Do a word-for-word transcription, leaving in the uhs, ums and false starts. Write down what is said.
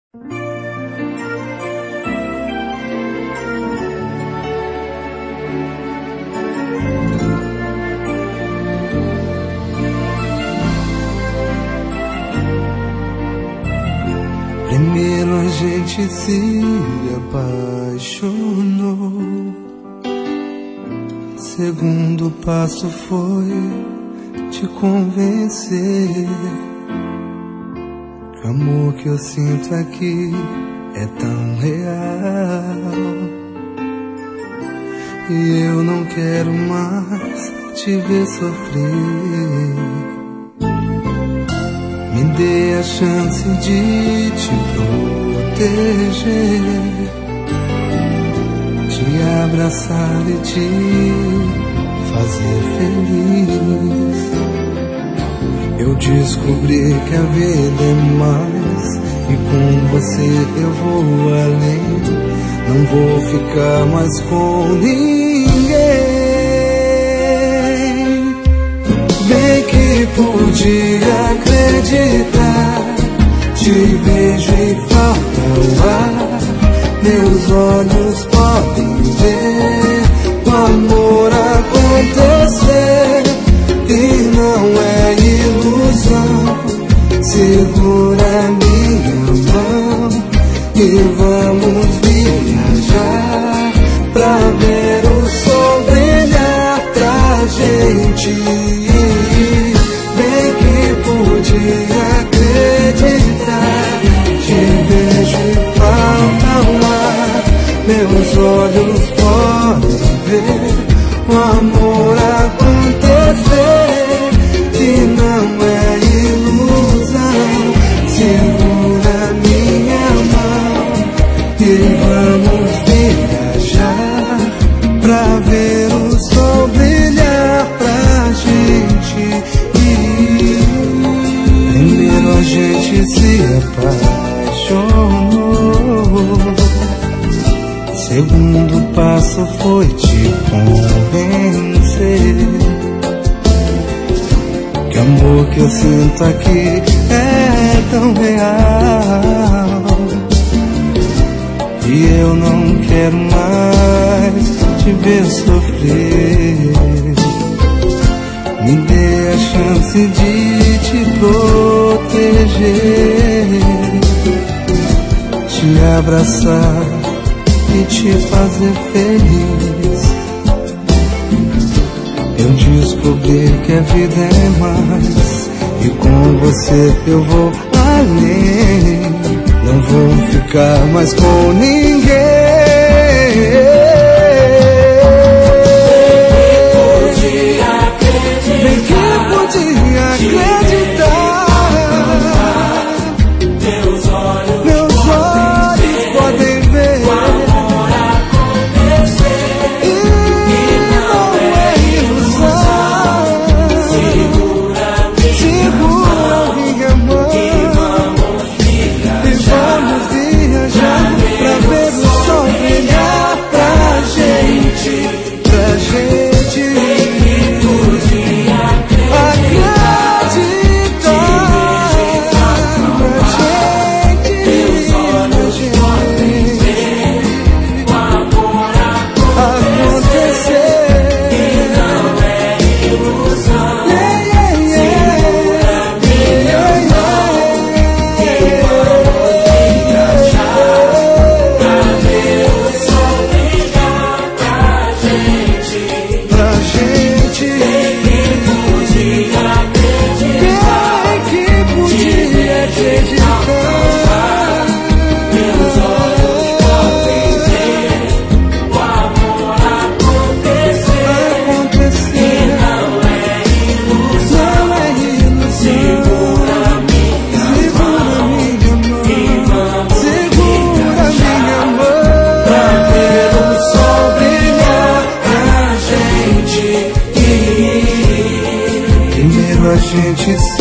Primeiro a gente se apaixonou, segundo passo foi te convencer que o amor que eu sinto aqui é tão real, e eu não quero mais te ver sofrer. Me dê a chance de te proteger, te abraçar e te fazer feliz. Eu descobri que a vida é mais, e com você eu vou além. Não vou ficar mais com ninguém. Bem que podia acreditar, te vejo e falta o ar. Meus olhos podem ver o amor acontecer, e não é ilusão. Segura minha mão e vamos viajar pra ver o sol brilhar pra gente. Bem que podia acreditar, te vejo e falta o ar. Meus olhos podem ver o amor acontecer, e não é ilusão. Segura minha mão e vamos viajar pra ver o sol brilhar pra gente. Primeiro a gente se apaixonou, segundo passo foi te convencer que o amor que eu sinto aqui é tão real, e eu não quero mais te ver sofrer. Me dê a chance de te proteger, te abraçar e te fazer feliz. Eu descobri que a vida é mais, e com você eu vou além. Não vou ficar mais com ninguém. Bem que podia acreditar, meus olhos, meus olhos podem ver o amor acontecer, e não é ilusão. Segura minha mão e vamos viajar pra ver o sol brilhar pra gente, pra gente. A gente